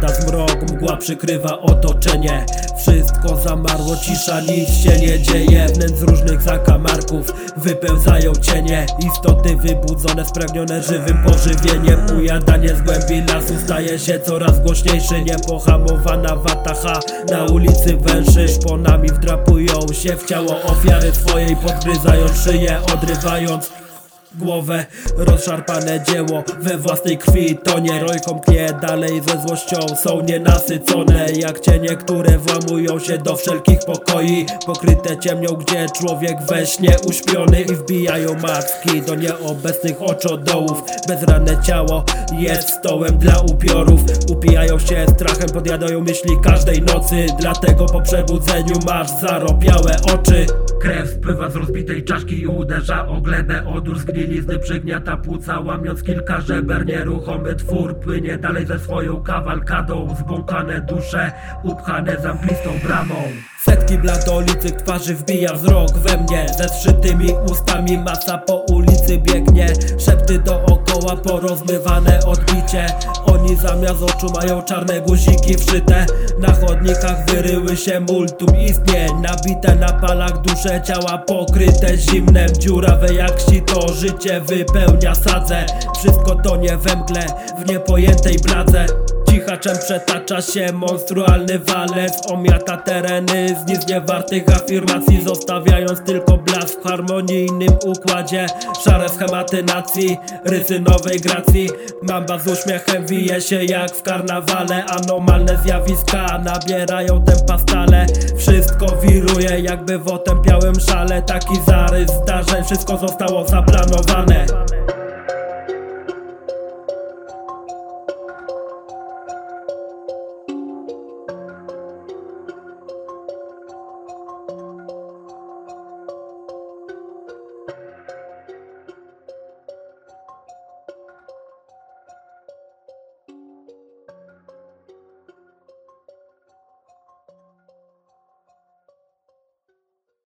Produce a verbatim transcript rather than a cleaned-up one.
Pada zmrok, mgła przykrywa otoczenie. Wszystko zamarło, cisza, nic się nie dzieje. Wnętrz różnych zakamarków wypełzają cienie. Istoty wybudzone, spragnione żywym pożywieniem. Ujadanie z głębi lasu staje się coraz głośniejszy. Niepohamowana wataha na ulicy węszy. Szponami wdrapują się w ciało ofiary swojej, podgryzając szyję, odrywając głowę. Rozszarpane dzieło we własnej krwi tonie. Rojką tnie dalej, ze złością są nienasycone. Jak cienie, które włamują się do wszelkich pokoi, pokryte ciemnią, gdzie człowiek we śnie uśpiony. I wbijają macki do nieobecnych oczodołów. Bezranne ciało jest stołem dla upiorów. Upijają się strachem, podjadają myśli każdej nocy. Dlatego po przebudzeniu masz zaropiałe oczy. Krew spływa z rozbitej czaszki i uderza o glebę. Odór zgnilizny przygniata płuca, łamiąc kilka żeber. Nieruchomy twór płynie dalej ze swoją kawalkadą. Zbłąkane dusze upchane zamklistą bramą. Setki bladolitych twarzy wbija wzrok we mnie. Ze zszytymi ustami masa po ulicy biegnie. Szepty dookoła, porozmywane odbicie. Oni zamiast oczu mają czarne guziki wszyte. Na chodnikach wyryły się multum istnień. Nabite na palach dusze ciała pokryte zimnem. Dziurawe jak sito, życie wypełnia sadze. Wszystko tonie we mgle, w niepojętej bladze. Cichaczem przetacza się monstrualny walec. Omiata tereny z nic niewartych afirmacji, zostawiając tylko blask w harmonijnym układzie. Szare schematy nacji, rysy nowej gracji. Mamba z uśmiechem wije się jak w karnawale. Anomalne zjawiska nabierają tempa stale. Wszystko wiruje jakby w otępiałym szale. Taki zarys zdarzeń, wszystko zostało zaplanowane.